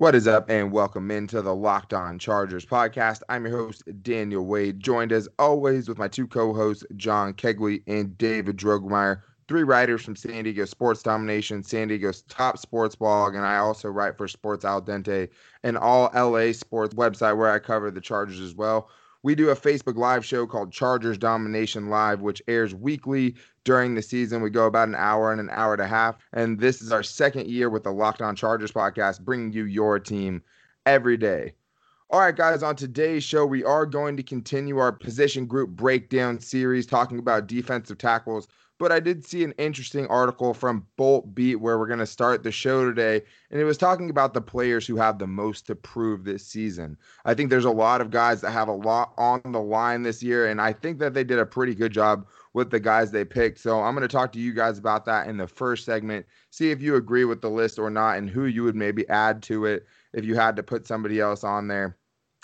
What is up, and welcome into the Locked On Chargers podcast. I'm your host, Daniel Wade, joined as always with my two co-hosts, John Kegley and David Drogemeyer, three writers from San Diego Sports Domination, San Diego's top sports blog, and I also write for Sports Al Dente, an all LA sports website where I cover the Chargers as well. We do a Facebook Live show called Chargers Domination Live, which airs weekly during the season. We go about an hour and an hour and a half. And this is our second year with the Locked On Chargers podcast, bringing you your team every day. All right, guys, on today's show, we are going to continue our position group breakdown series talking about defensive tackles. But I did see an interesting article from Bolt Beat where we're going to start the show today. And it was talking about the players who have the most to prove this season. I think there's a lot of guys that have a lot on the line this year. And I think that they did a pretty good job with the guys they picked. So I'm going to talk to you guys about that in the first segment, see if you agree with the list or not, and who you would maybe add to it if you had to put somebody else on there.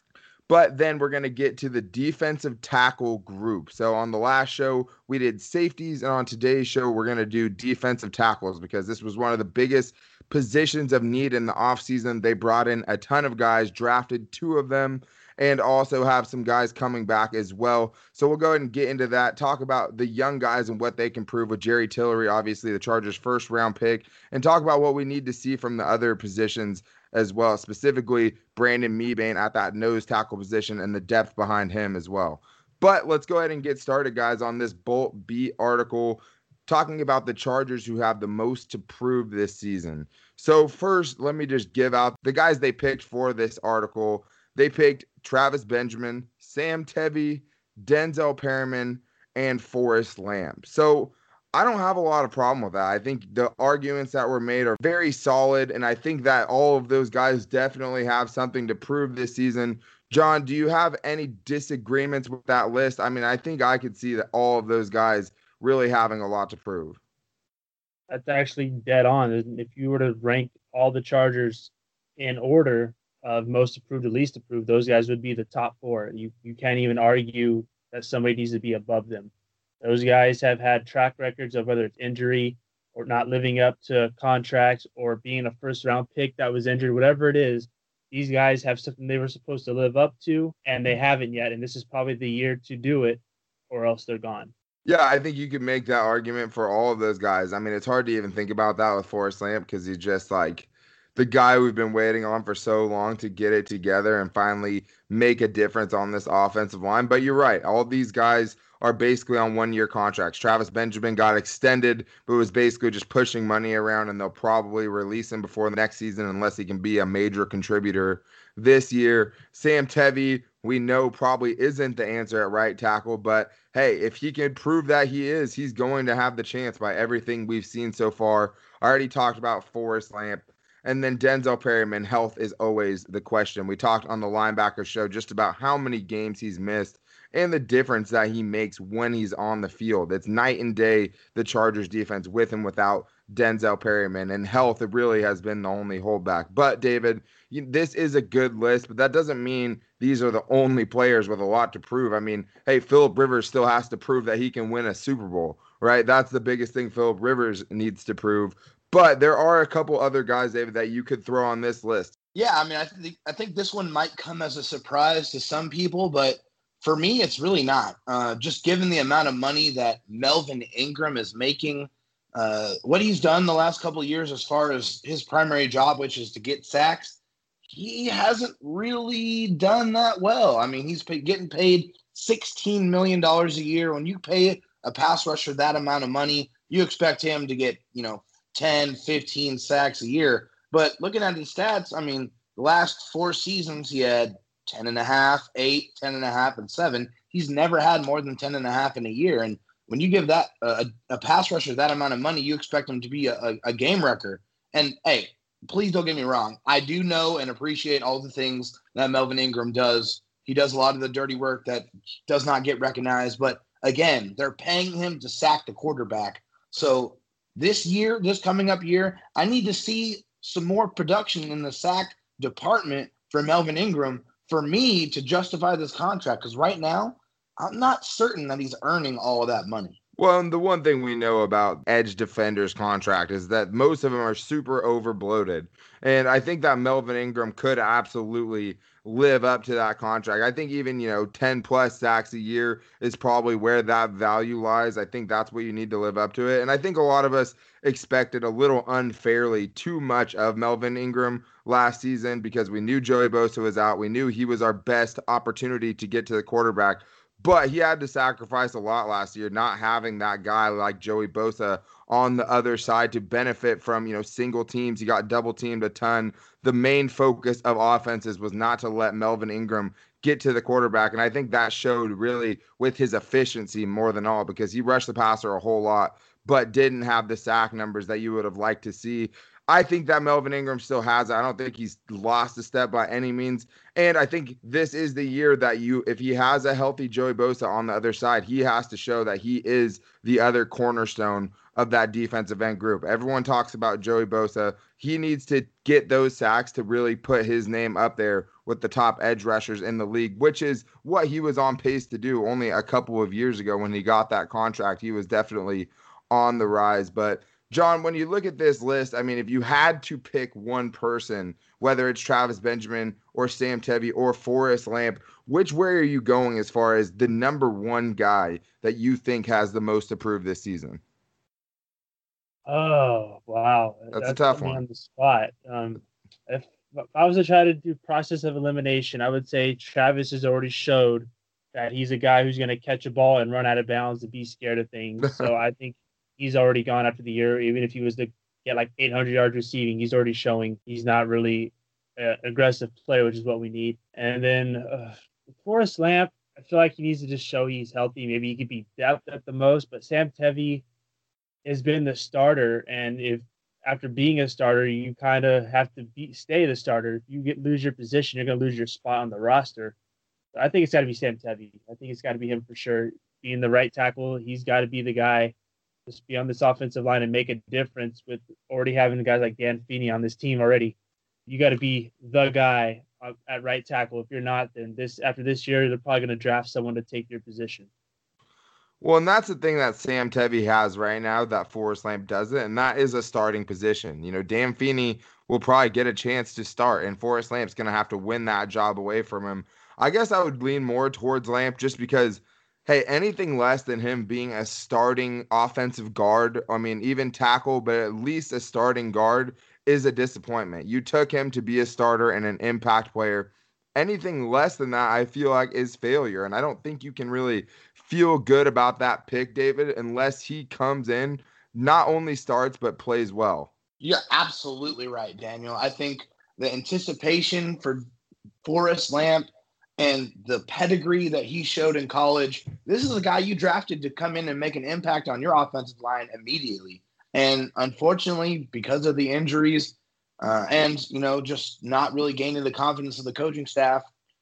But then we're going to get to the defensive tackle group. So on the last show, we did safeties. And on today's show, we're going to do defensive tackles because this was one of the biggest positions of need in the offseason. They brought in a ton of guys, drafted two of them, and also have some guys coming back as well. So we'll go ahead and get into that, talk about the young guys and what they can prove with Jerry Tillery, obviously the Chargers' first-round pick, and talk about what we need to see from the other positions as well, specifically Brandon Mebane at that nose tackle position and the depth behind him as well. But let's go ahead and get started, guys, on this Bolt Beat article talking about the Chargers who have the most to prove this season. So first, let me just give out the guys they picked for this article. They picked Travis Benjamin, Sam Tevi, Denzel Perryman, and Forrest Lamb. So I don't have a lot of problem with that. I think the arguments that were made are very solid, and I think that all of those guys definitely have something to prove this season. John, do you have any disagreements with that list? I mean, I think I could see that all of those guys really having a lot to prove. That's actually dead on. If you were to rank all the Chargers in order of most approved to least approved, those guys would be the top four. You can't even argue that somebody needs to be above them. Those guys have had track records of whether it's injury or not living up to contracts or being a first-round pick that was injured, whatever it is. These guys have something they were supposed to live up to, and they haven't yet. And this is probably the year to do it, or else they're gone. Yeah, I think you could make that argument for all of those guys. I mean, it's hard to even think about that with Forrest Lamp because he's just like the guy we've been waiting on for so long to get it together and finally make a difference on this offensive line. But you're right. All these guys are basically on one-year contracts. Travis Benjamin got extended, but was basically just pushing money around, and they'll probably release him before the next season unless he can be a major contributor this year. Sam Tevi, we know probably isn't the answer at right tackle, but hey, if he can prove that he is, he's going to have the chance by everything we've seen so far. I already talked about Forrest Lamp. And then Denzel Perryman, health is always the question. We talked on the linebacker show just about how many games he's missed and the difference that he makes when he's on the field. It's night and day, the Chargers defense with and without Denzel Perryman. And health, it really has been the only holdback. But, David, this is a good list, but that doesn't mean these are the only players with a lot to prove. I mean, hey, Phillip Rivers still has to prove that he can win a Super Bowl, right? That's the biggest thing Phillip Rivers needs to prove. But there are a couple other guys, David, that you could throw on this list. Yeah, I mean, I think this one might come as a surprise to some people, but for me, it's really not. Just given the amount of money that Melvin Ingram is making, what he's done the last couple of years as far as his primary job, which is to get sacks, he hasn't really done that well. I mean, he's getting paid $16 million a year. When you pay a pass rusher that amount of money, you expect him to get, 10, 15 sacks a year. But looking at his stats, I mean, the last 4 seasons, he had 10.5, 8, 10.5, and 7. He's never had more than 10.5 in a year. And when you give that a pass rusher that amount of money, you expect him to be a game wrecker. And, hey, please don't get me wrong. I do know and appreciate all the things that Melvin Ingram does. He does a lot of the dirty work that does not get recognized. But, again, they're paying him to sack the quarterback. So this year, this coming up year, I need to see some more production in the sack department for Melvin Ingram for me to justify this contract. Because right now, I'm not certain that he's earning all of that money. Well, and the one thing we know about edge defenders contract is that most of them are super over bloated. And I think that Melvin Ingram could absolutely live up to that contract. I think even, 10 plus sacks a year is probably where that value lies. I think that's what you need to live up to it. And I think a lot of us expected a little unfairly too much of Melvin Ingram last season because we knew Joey Bosa was out. We knew he was our best opportunity to get to the quarterback. But he had to sacrifice a lot last year, not having that guy like Joey Bosa on the other side to benefit from, single teams. He got double teamed a ton. The main focus of offenses was not to let Melvin Ingram get to the quarterback. And I think that showed really with his efficiency more than all because he rushed the passer a whole lot, but didn't have the sack numbers that you would have liked to see. I think that Melvin Ingram still has it. I don't think he's lost a step by any means. And I think this is the year that if he has a healthy Joey Bosa on the other side, he has to show that he is the other cornerstone of that defensive end group. Everyone talks about Joey Bosa. He needs to get those sacks to really put his name up there with the top edge rushers in the league, which is what he was on pace to do only a couple of years ago when he got that contract. He was definitely on the rise. But John, when you look at this list, I mean, if you had to pick one person, whether it's Travis Benjamin or Sam Tevi or Forrest Lamp, which way are you going as far as the number one guy that you think has the most to prove this season? Oh, wow. That's a tough put me one. on the spot. If I was to try to do process of elimination, I would say Travis has already showed that he's a guy who's going to catch a ball and run out of bounds and be scared of things. So I think he's already gone after the year. Even if he was to get like 800 yards receiving, he's already showing he's not really an aggressive player, which is what we need. And then Forrest Lamp, I feel like he needs to just show he's healthy. Maybe he could be depth at the most, but Sam Tevi has been the starter. And if after being a starter, you kind of have to stay the starter. If you lose your position, you're going to lose your spot on the roster. So I think it's got to be Sam Tevi. I think it's got to be him for sure. Being the right tackle, he's got to be the guy. Just be on this offensive line and make a difference with already having guys like Dan Feeney on this team already. You got to be the guy at right tackle. If you're not, then after this year, they're probably going to draft someone to take your position. Well, and that's the thing that Sam Tevi has right now that Forrest Lamp doesn't, and that is a starting position. Dan Feeney will probably get a chance to start, and Forrest Lamp's going to have to win that job away from him. I guess I would lean more towards Lamp just because, hey, anything less than him being a starting offensive guard, I mean, even tackle, but at least a starting guard is a disappointment. You took him to be a starter and an impact player. Anything less than that, I feel like, is failure, and I don't think you can really feel good about that pick, David, unless he comes in, not only starts, but plays well. You're absolutely right, Daniel. I think the anticipation for Forrest Lamp and the pedigree that he showed in college, this is a guy you drafted to come in and make an impact on your offensive line immediately. And unfortunately, because of the injuries and, just not really gaining the confidence of the coaching staff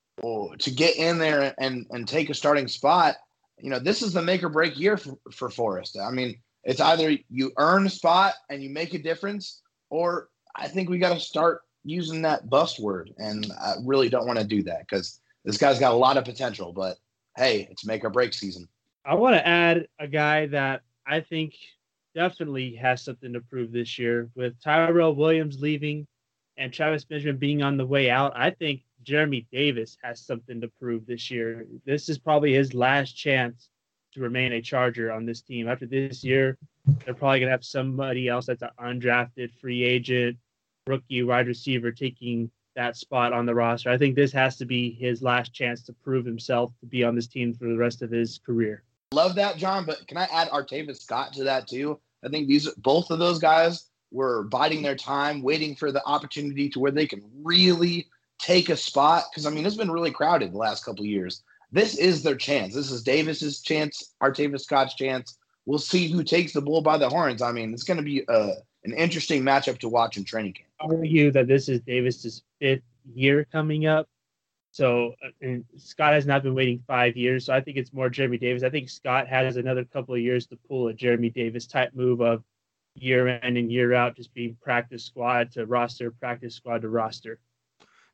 to get in there and take a starting spot, this is the make or break year for Forrest. I mean, it's either you earn a spot and you make a difference, or I think we got to start using that bust word. And I really don't want to do that because this guy's got a lot of potential, but hey, it's make or break season. I want to add a guy that I think definitely has something to prove this year. With Tyrell Williams leaving and Travis Benjamin being on the way out, I think Jeremy Davis has something to prove this year. This is probably his last chance to remain a Charger on this team. After this year, they're probably going to have somebody else that's an undrafted free agent, rookie wide receiver taking that spot on the roster. I think this has to be his last chance to prove himself to be on this team for the rest of his career. Love that, John, but can I add Artavis Scott to that too? I think both of those guys were biding their time, waiting for the opportunity to where they can really take a spot. Because, I mean, it's been really crowded the last couple of years. This is their chance. This is Davis's chance, Artavis Scott's chance. We'll see who takes the bull by the horns. I mean, it's going to be an interesting matchup to watch in training camp. I argue that this is Davis's 5th year coming up. So and Scott has not been waiting 5 years. So I think it's more Jeremy Davis. I think Scott has another couple of years to pull a Jeremy Davis type move of year in and year out, just being practice squad to roster, practice squad to roster.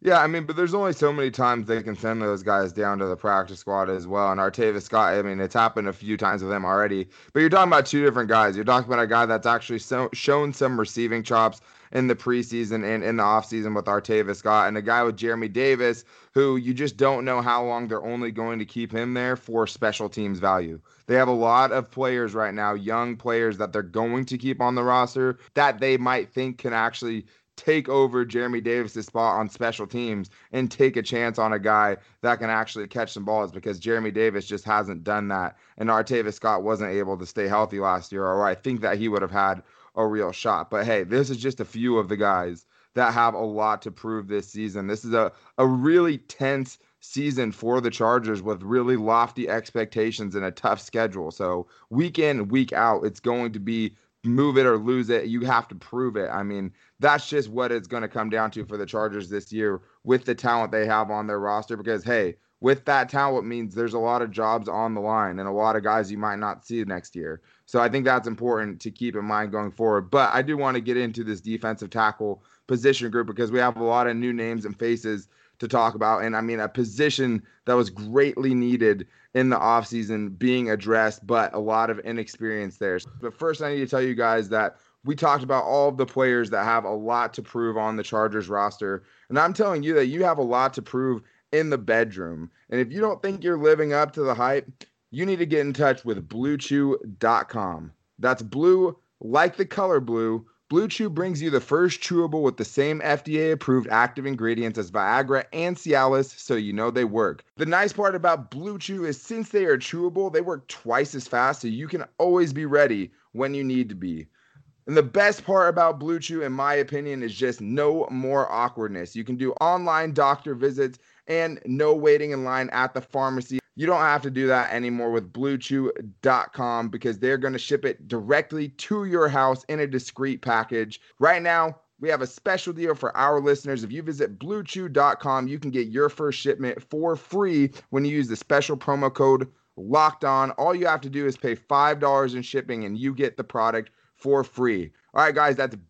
Yeah, I mean, but there's only so many times they can send those guys down to the practice squad as well. And Artavis Scott, I mean, it's happened a few times with him already. But you're talking about two different guys. You're talking about a guy that's actually shown some receiving chops in the preseason and in the offseason with Artavis Scott, and a guy with Jeremy Davis, who you just don't know how long they're only going to keep him there for special teams value. They have a lot of players right now, young players that they're going to keep on the roster that they might think can actually take over Jeremy Davis's spot on special teams and take a chance on a guy that can actually catch some balls, because Jeremy Davis just hasn't done that. And Artavis Scott wasn't able to stay healthy last year, or I think that he would have had a real shot. But hey, this is just a few of the guys that have a lot to prove this season. This is a really tense season for the Chargers with really lofty expectations and a tough schedule. So week in, week out, it's going to be move it or lose it. You have to prove it. I mean, that's just what it's going to come down to for the Chargers this year with the talent they have on their roster, because, hey, with that talent means there's a lot of jobs on the line and a lot of guys you might not see next year. So I think that's important to keep in mind going forward. But I do want to get into this defensive tackle position group because we have a lot of new names and faces to talk about. And I mean, a position that was greatly needed in the offseason being addressed, but a lot of inexperience there. But first, I need to tell you guys that we talked about all of the players that have a lot to prove on the Chargers roster. And I'm telling you that you have a lot to prove in the bedroom. And if you don't think you're living up to the hype, you need to get in touch with BlueChew.com. That's blue like the color blue. Blue Chew brings you the first chewable with the same FDA-approved active ingredients as Viagra and Cialis, so you know they work. The nice part about Blue Chew is since they are chewable, they work twice as fast, so you can always be ready when you need to be. And the best part about Blue Chew, in my opinion, is just no more awkwardness. You can do online doctor visits and no waiting in line at the pharmacy. You don't have to do that anymore with BlueChew.com because they're going to ship it directly to your house in a discreet package. Right now, we have a special deal for our listeners. If you visit BlueChew.com, you can get your first shipment for free when you use the special promo code LOCKEDON. All you have to do is pay $5 in shipping and you get the product for free. All right, guys, that's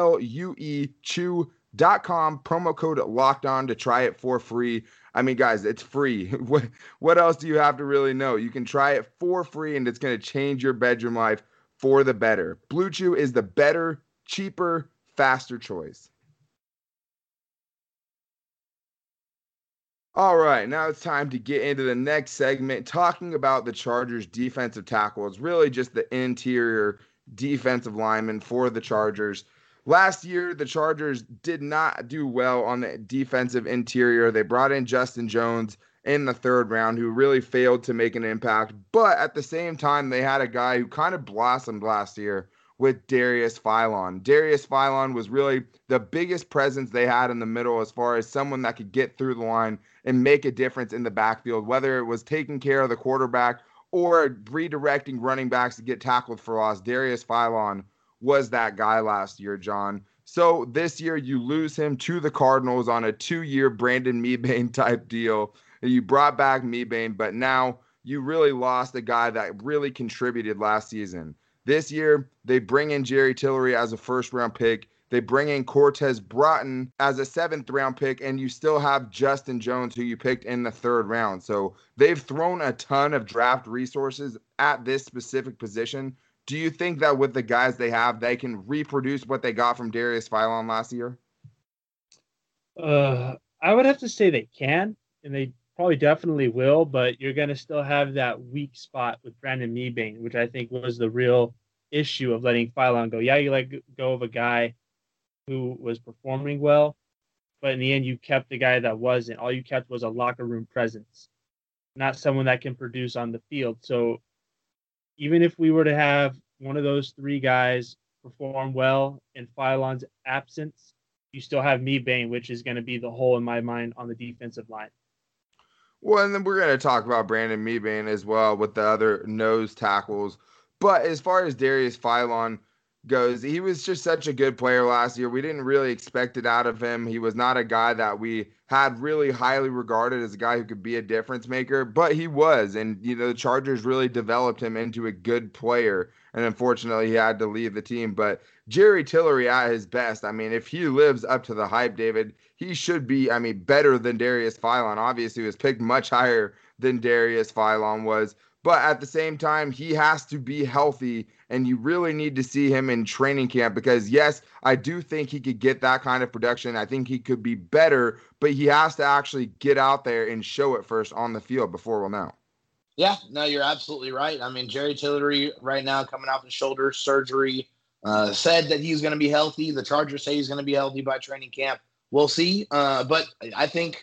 BLUE Chew.com, promo code locked on to try it for free. I mean, guys, it's free. What else do you have to really know? You can try it for free, and it's going to change your bedroom life for the better. Blue Chew is the better, cheaper, faster choice. All right, now it's time to get into the next segment, talking about the Chargers defensive tackle. It's really just the interior defensive lineman for the Chargers. Last year, the Chargers did not do well on the defensive interior. They brought in Justin Jones in the third round, who really failed to make an impact. But at the same time, they had a guy who kind of blossomed last year with Darius Philon. Darius Philon was really the biggest presence they had in the middle as far as someone that could get through the line and make a difference in the backfield, whether it was taking care of the quarterback or redirecting running backs to get tackled for loss. Darius Philon was that guy last year, John. So this year you lose him to the Cardinals on a 2-year Brandon Mebane type deal. You brought back Mebane, but now you really lost a guy that really contributed last season. This year, they bring in Jerry Tillery as a first-round pick. They bring in Cortez Broughton as a 7th-round pick, and you still have Justin Jones, who you picked in the 3rd round. So they've thrown a ton of draft resources at this specific position. Do you think that with the guys they have, they can reproduce what they got from Darius Philon last year? I would have to say they can, and they probably definitely will, but you're going to still have that weak spot with Brandon Mebane, which I think was the real issue of letting Philon go. Yeah, you let go of a guy who was performing well, but in the end, you kept the guy that wasn't. All you kept was a locker room presence, not someone that can produce on the field. So even if we were to have one of those 3 guys perform well in Philon's absence, you still have Mebane, which is going to be the hole in my mind on the defensive line. Well, and then we're going to talk about Brandon Mebane as well with the other nose tackles. But as far as Darius Philon, goes, he was just such a good player last year. We didn't really expect it out of him. He was not a guy that we had really highly regarded as a guy who could be a difference maker, but he was. And, the Chargers really developed him into a good player. And unfortunately, he had to leave the team. But Jerry Tillery at his best, I mean, if he lives up to the hype, David, he should be, better than Darius Philon. Obviously, he was picked much higher than Darius Philon was. But at the same time, he has to be healthy, and you really need to see him in training camp because, yes, I do think he could get that kind of production. I think he could be better, but he has to actually get out there and show it first on the field before we'll know. Yeah, no, you're absolutely right. I mean, Jerry Tillery right now coming off the shoulder surgery said that he's going to be healthy. The Chargers say he's going to be healthy by training camp. We'll see. But I think,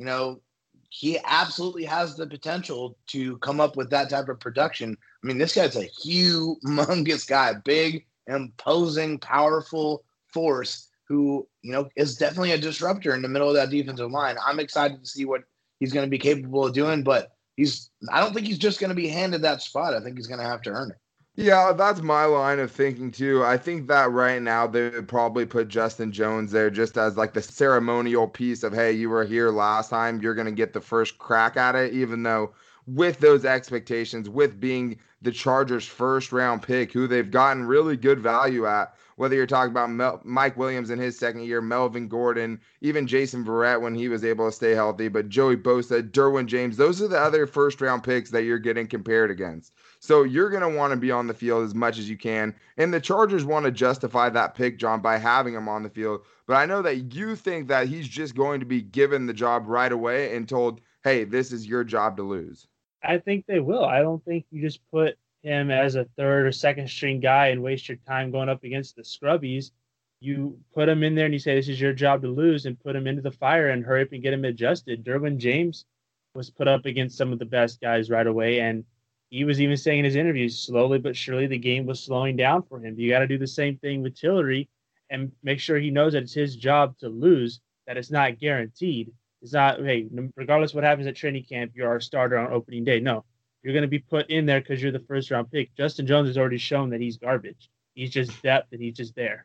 he absolutely has the potential to come up with that type of production. I mean, this guy's a humongous guy, big, imposing, powerful force who, is definitely a disruptor in the middle of that defensive line. I'm excited to see what he's going to be capable of doing, but I don't think he's just going to be handed that spot. I think he's going to have to earn it. Yeah, that's my line of thinking too. I think that right now they would probably put Justin Jones there just as like the ceremonial piece of, hey, you were here last time, you're going to get the first crack at it, even though with those expectations, with being the Chargers' first round pick, who they've gotten really good value at, whether you're talking about Mike Williams in his second year, Melvin Gordon, even Jason Verrett when he was able to stay healthy, but Joey Bosa, Derwin James, those are the other first round picks that you're getting compared against. So you're going to want to be on the field as much as you can. And the Chargers want to justify that pick, John, by having him on the field. But I know that you think that he's just going to be given the job right away and told, hey, this is your job to lose. I think they will. I don't think you just put him as a third or second string guy and waste your time going up against the scrubbies. You put him in there and you say, this is your job to lose, and put him into the fire and hurry up and get him adjusted. Derwin James was put up against some of the best guys right away, and he was even saying in his interviews, slowly but surely the game was slowing down for him. You got to do the same thing with Tillery and make sure he knows that it's his job to lose, that it's not guaranteed. It's not, hey, regardless of what happens at training camp, you're our starter on opening day. No, you're going to be put in there because you're the first-round pick. Justin Jones has already shown that he's garbage. He's just depth, and he's just there.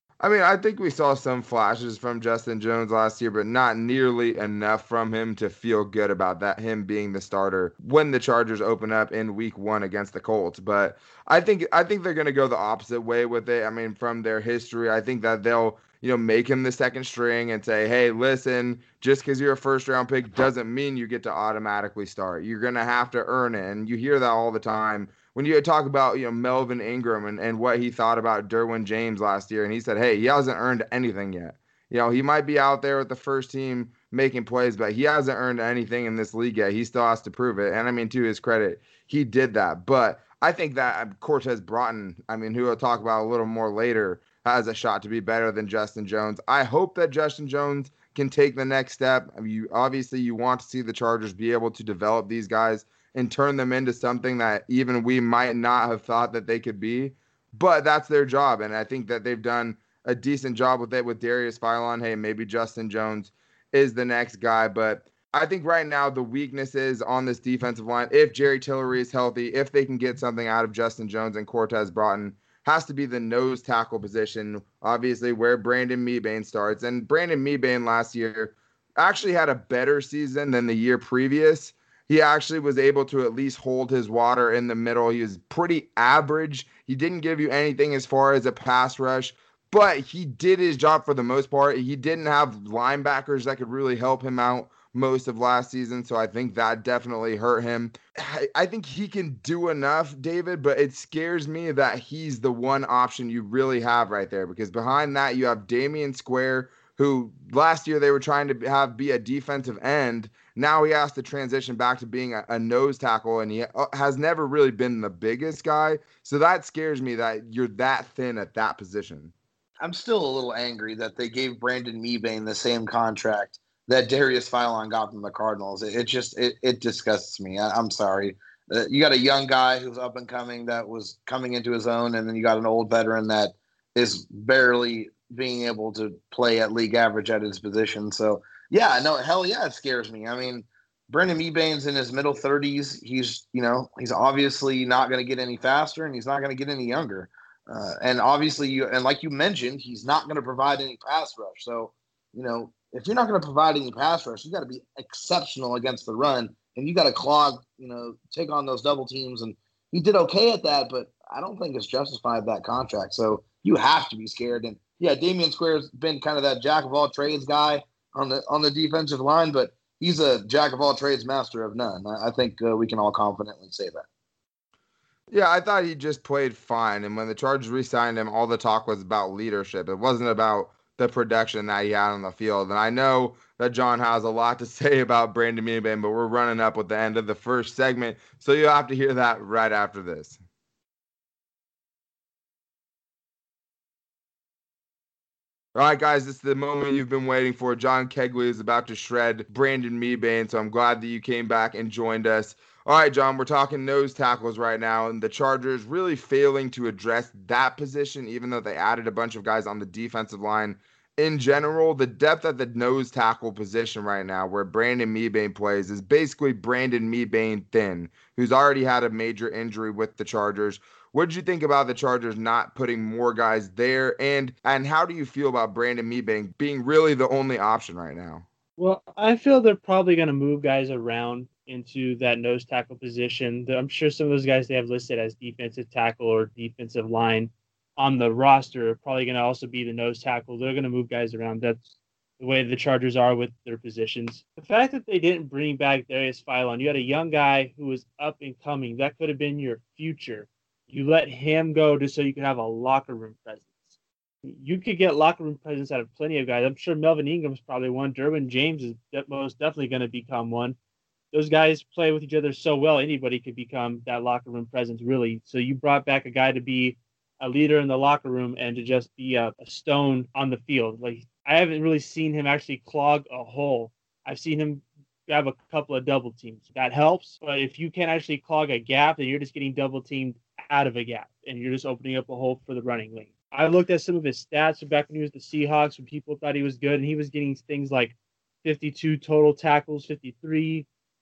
I think we saw some flashes from Justin Jones last year, but not nearly enough from him to feel good about that, him being the starter when the Chargers open up in week 1 against the Colts. But I think they're going to go the opposite way with it. From their history, I think that they'll, make him the second string and say, hey, listen, just because you're a first-round pick doesn't mean you get to automatically start. You're going to have to earn it. And you hear that all the time. When you talk about, Melvin Ingram and what he thought about Derwin James last year, and he said, hey, he hasn't earned anything yet. He might be out there with the first team making plays, but he hasn't earned anything in this league yet. He still has to prove it. And to his credit, he did that. But I think that Cortez Broughton, who we'll talk about a little more later, has a shot to be better than Justin Jones. I hope that Justin Jones can take the next step. You want to see the Chargers be able to develop these guys and turn them into something that even we might not have thought that they could be. But that's their job, and I think that they've done a decent job with it with Darius Philon. Hey, maybe Justin Jones is the next guy. But I think right now the weakness is on this defensive line. If Jerry Tillery is healthy, if they can get something out of Justin Jones and Cortez Broughton, has to be the nose tackle position, obviously, where Brandon Mebane starts. And Brandon Mebane last year actually had a better season than the year previous. He actually was able to at least hold his water in the middle. He was pretty average. He didn't give you anything as far as a pass rush, but he did his job for the most part. He didn't have linebackers that could really help him out most of last season, so I think that definitely hurt him. I think he can do enough, David, but it scares me that he's the one option you really have right there, because behind that you have Damian Square, who last year they were trying to be a defensive end. Now he has to transition back to being a nose tackle, and he has never really been the biggest guy. So that scares me that you're that thin at that position. I'm still a little angry that they gave Brandon Mebane the same contract that Darius Philon got from the Cardinals. It disgusts me. I'm sorry. You got a young guy who's up and coming that was coming into his own, and then you got an old veteran that is barely being able to play at league average at his position. So, yeah, no, hell yeah, it scares me. Brandon Mebane's in his middle 30s. He's obviously not going to get any faster, and he's not going to get any younger. And obviously, like you mentioned, he's not going to provide any pass rush. So, if you're not going to provide any pass rush, you got to be exceptional against the run, and you got to clog, take on those double teams. And he did okay at that, but I don't think it's justified that contract. So you have to be scared. And yeah, Damian Square's been kind of that jack of all trades guy on the defensive line, but he's a jack of all trades, master of none. I think we can all confidently say that. Yeah, I thought he just played fine. And when the Chargers re-signed him, all the talk was about leadership. It wasn't about the production that he had on the field. And I know that John has a lot to say about Brandon Mebane, but we're running up with the end of the first segment. So you'll have to hear that right after this. All right, guys, this is the moment you've been waiting for. John Kegley is about to shred Brandon Mebane, so I'm glad that you came back and joined us. All right, John, we're talking nose tackles right now, and the Chargers really failing to address that position, even though they added a bunch of guys on the defensive line. In general, the depth at the nose tackle position right now, where Brandon Mebane plays, is basically Brandon Mebane thin, who's already had a major injury with the Chargers. What did you think about the Chargers not putting more guys there? And how do you feel about Brandon Mebane being really the only option right now? Well, I feel they're probably going to move guys around into that nose tackle position. I'm sure some of those guys they have listed as defensive tackle or defensive line on the roster are probably going to also be the nose tackle. They're going to move guys around. That's the way the Chargers are with their positions. The fact that they didn't bring back Darius Philon, you had a young guy who was up and coming. That could have been your future. You let him go just so you could have a locker room presence. You could get locker room presence out of plenty of guys. I'm sure Melvin Ingram's probably one. Derwin James is most definitely going to become one. Those guys play with each other so well, anybody could become that locker room presence, really. So you brought back a guy to be a leader in the locker room and to just be a stone on the field. Like, I haven't really seen him actually clog a hole. I've seen him grab a couple of double teams. That helps, but if you can't actually clog a gap, then you're just getting double teamed out of a gap, and you're just opening up a hole for the running lane. I looked at some of his stats back when he was the Seahawks, when people thought he was good, and he was getting things like 52 total tackles, 53,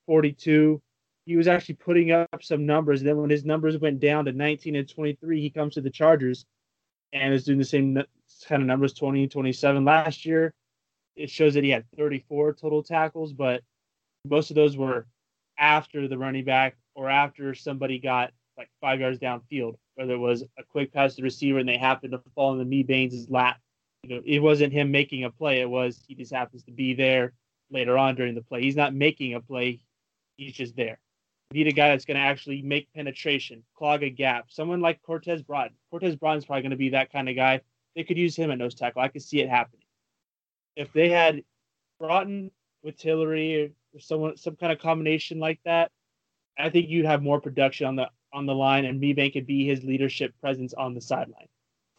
42. He was actually putting up some numbers. And then when his numbers went down to 19 and 23, he comes to the Chargers and is doing the same kind of numbers, 20, 27 last year. It shows that he had 34 total tackles, but most of those were after the running back or after somebody got like 5 yards downfield, whether it was a quick pass to the receiver and they happened to fall in the Mebane's lap. It wasn't him making a play. It was he just happens to be there later on during the play. He's not making a play. He's just there. You need a guy that's going to actually make penetration, clog a gap. Someone like Cortez Broughton. Cortez Broughton's probably going to be that kind of guy. They could use him at nose tackle. I could see it happening. If they had Broughton with Tillery or some kind of combination like that, I think you'd have more production on the line, and Mebane could be his leadership presence on the sideline.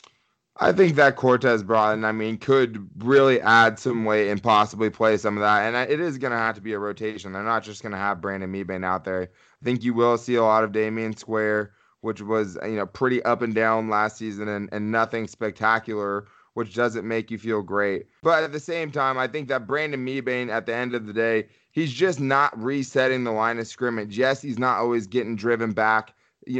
I think that Cortez Broughton, could really add some weight and possibly play some of that. And it is going to have to be a rotation. They're not just going to have Brandon Mebane out there. I think you will see a lot of Damian Square, which was, pretty up and down last season and nothing spectacular, which doesn't make you feel great. But at the same time, I think that Brandon Mebane, at the end of the day, he's just not resetting the line of scrimmage. Yes, he's not always getting driven back,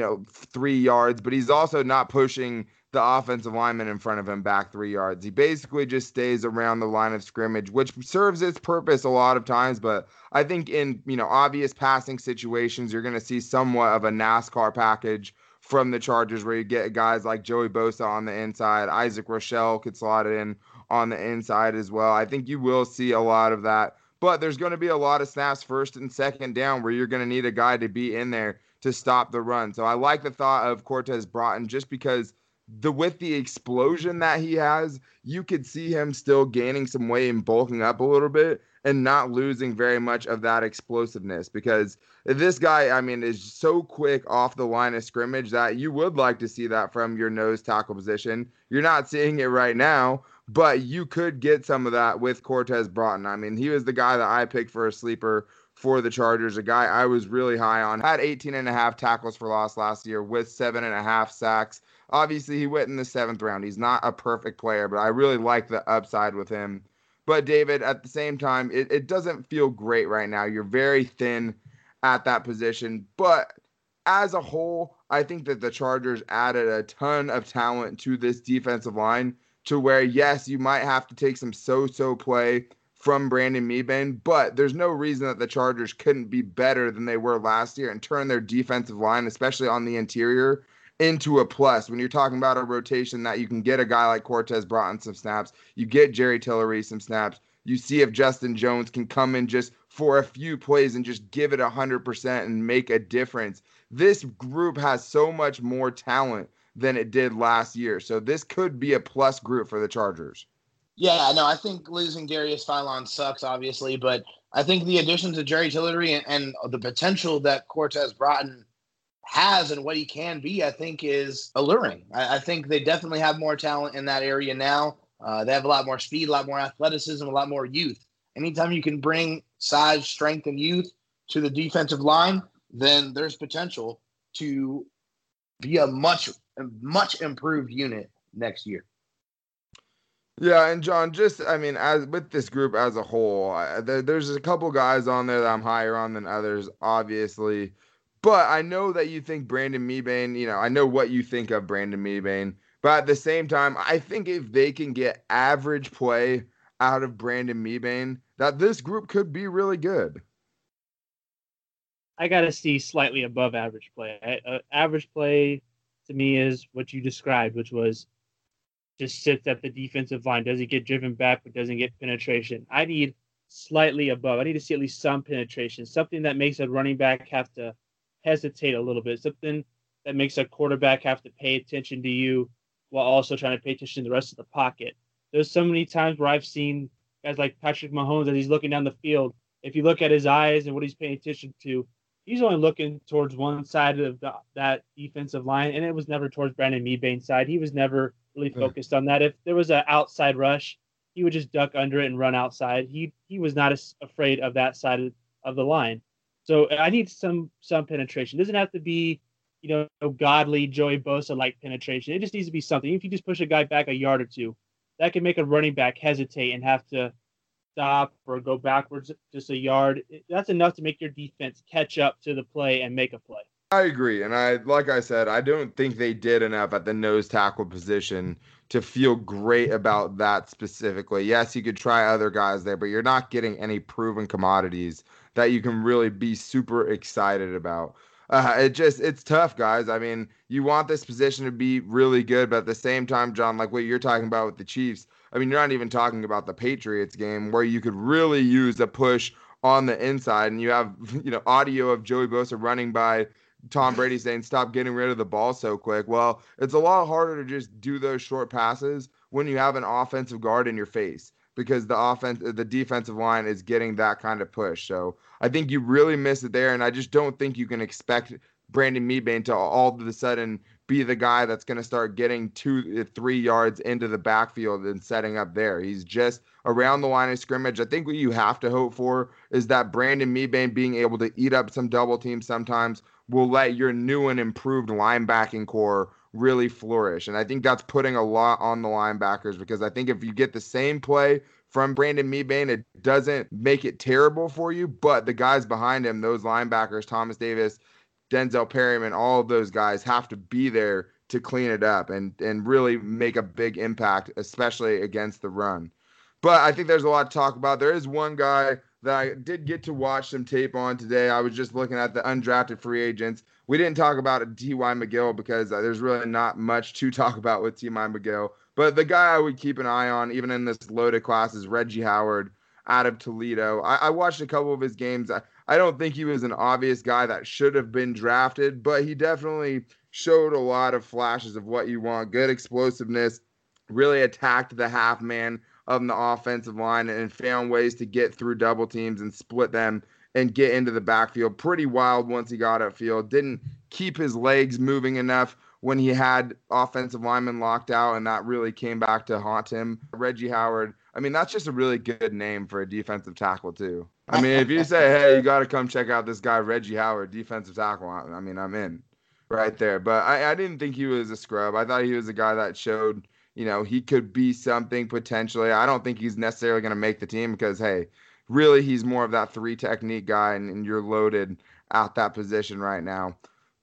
3 yards, but he's also not pushing the offensive lineman in front of him back 3 yards. He basically just stays around the line of scrimmage, which serves its purpose a lot of times. But I think in, obvious passing situations, you're going to see somewhat of a NASCAR package from the Chargers where you get guys like Joey Bosa on the inside. Isaac Rochelle could slot it in on the inside as well. I think you will see a lot of that. But there's going to be a lot of snaps first and second down where you're going to need a guy to be in there to stop the run. So I like the thought of Cortez Broughton just because with the explosion that he has, you could see him still gaining some weight and bulking up a little bit and not losing very much of that explosiveness, because this guy, is so quick off the line of scrimmage that you would like to see that from your nose tackle position. You're not seeing it right now, but you could get some of that with Cortez Broughton. He was the guy that I picked for a sleeper for the Chargers, a guy I was really high on. Had 18.5 tackles for loss last year with 7.5 sacks. Obviously, he went in the 7th round. He's not a perfect player, but I really like the upside with him. But, David, at the same time, it doesn't feel great right now. You're very thin at that position. But as a whole, I think that the Chargers added a ton of talent to this defensive line to where, yes, you might have to take some so-so play from Brandon Mebane, but there's no reason that the Chargers couldn't be better than they were last year and turn their defensive line, especially on the interior, into a plus. When you're talking about a rotation that you can get a guy like Cortez Broughton some snaps, you get Jerry Tillery some snaps, you see if Justin Jones can come in just for a few plays and just give it 100% and make a difference. This group has so much more talent than it did last year. So this could be a plus group for the Chargers. Yeah, no, I think losing Darius Philon sucks, obviously, but I think the additions of Jerry Tillery and the potential that Cortez Broughton has and what he can be, I think is alluring. I think they definitely have more talent in that area now. They have a lot more speed, a lot more athleticism, a lot more youth. Anytime you can bring size, strength, and youth to the defensive line, then there's potential to be a much improved unit next year. Yeah, and John, as with this group as a whole, there's a couple guys on there that I'm higher on than others, obviously. But I know that you think Brandon Mebane, I know what you think of Brandon Mebane. But at the same time, I think if they can get average play out of Brandon Mebane, that this group could be really good. I got to see slightly above average play. Average play to me is what you described, which was just sits at the defensive line, doesn't get driven back, but doesn't get penetration. I need slightly above. I need to see at least some penetration, something that makes a running back have to hesitate a little bit, something that makes a quarterback have to pay attention to you while also trying to pay attention to the rest of the pocket. There's so many times where I've seen guys like Patrick Mahomes as he's looking down the field. If you look at his eyes and what he's paying attention to, he's only looking towards one side of that defensive line, and it was never towards Brandon Mebane's side. He was never really focused on that. If there was an outside rush, he would just duck under it and run outside. He was not as afraid of that side of the line. So I need some penetration. It doesn't have to be, godly Joey Bosa-like penetration. It just needs to be something. If you just push a guy back a yard or two, that can make a running back hesitate and have to stop or go backwards just a yard. That's enough to make your defense catch up to the play and make a play. I agree. And like I said, I don't think they did enough at the nose tackle position to feel great about that specifically. Yes, you could try other guys there, but you're not getting any proven commodities that you can really be super excited about. It's tough, guys. I mean, you want this position to be really good, but at the same time, John, like what you're talking about with the Chiefs, I mean, you're not even talking about the Patriots game where you could really use a push on the inside, and you have, audio of Joey Bosa running by Tom Brady saying, stop getting rid of the ball so quick. Well, it's a lot harder to just do those short passes when you have an offensive guard in your face, because the defensive line is getting that kind of push. So I think you really miss it there, and I just don't think you can expect Brandon Mebane to all of a sudden be the guy that's going to start getting 2-3 yards into the backfield and setting up there. He's just around the line of scrimmage. I think what you have to hope for is that Brandon Mebane being able to eat up some double teams sometimes will let your new and improved linebacking core really flourish. And I think that's putting a lot on the linebackers, because I think if you get the same play from Brandon Mebane, it doesn't make it terrible for you, but the guys behind him, those linebackers, Thomas Davis, Denzel Perryman, all of those guys have to be there to clean it up and really make a big impact, especially against the run. But I think there's a lot to talk about. There is one guy that I did get to watch some tape on today. I was just looking at the undrafted free agents. We didn't talk about T.Y. McGill because there's really not much to talk about with T.Y. McGill. But the guy I would keep an eye on, even in this loaded class, is Reggie Howard out of Toledo. I watched a couple of his games. I don't think he was an obvious guy that should have been drafted, but he definitely showed a lot of flashes of what you want. Good explosiveness, really attacked the half man of the offensive line and found ways to get through double teams and split them and get into the backfield. Pretty wild once he got upfield. Didn't keep his legs moving enough when he had offensive linemen locked out, and that really came back to haunt him. Reggie Howard, I mean, that's just a really good name for a defensive tackle, too. I mean, if you say, hey, you got to come check out this guy, Reggie Howard, defensive tackle, I mean, I'm in right there. But I didn't think he was a scrub. I thought he was a guy that showed, he could be something potentially. I don't think he's necessarily going to make the team because, hey, really he's more of that 3 technique guy, and you're loaded at that position right now.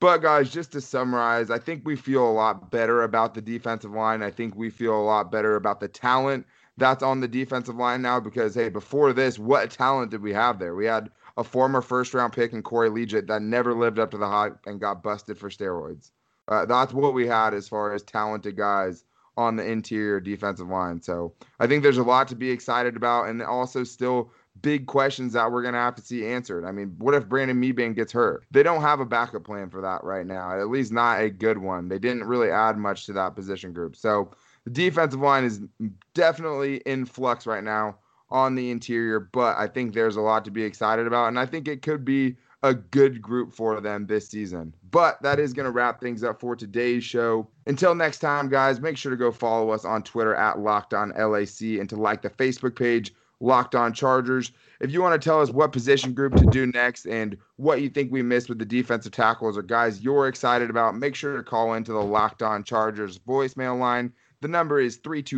But guys, just to summarize, I think we feel a lot better about the defensive line. I think we feel a lot better about the talent that's on the defensive line now because, hey, before this, what talent did we have there? We had a former first-round pick in Corey Liuget that never lived up to the hype and got busted for steroids. That's what we had as far as talented guys on the interior defensive line. So I think there's a lot to be excited about, and also still big questions that we're going to have to see answered. I mean, what if Brandon Mebane gets hurt? They don't have a backup plan for that right now, at least not a good one. They didn't really add much to that position group. So the defensive line is definitely in flux right now on the interior, but I think there's a lot to be excited about, and I think it could be a good group for them this season. But that is going to wrap things up for today's show. Until next time, guys, make sure to go follow us on Twitter at LockedOnLAC and to like the Facebook page, Locked On Chargers. If you want to tell us what position group to do next and what you think we missed with the defensive tackles or guys you're excited about, make sure to call into the Locked On Chargers voicemail line. The number is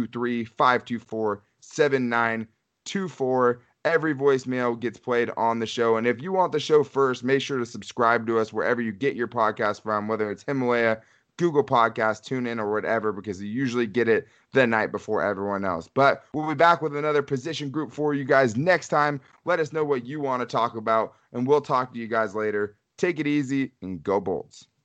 323-524-7924. Every voicemail gets played on the show. And if you want the show first, make sure to subscribe to us wherever you get your podcast from, whether it's Himalaya, Google Podcasts, TuneIn, or whatever, because you usually get it the night before everyone else. But we'll be back with another position group for you guys next time. Let us know what you want to talk about, and we'll talk to you guys later. Take it easy and go Bolts.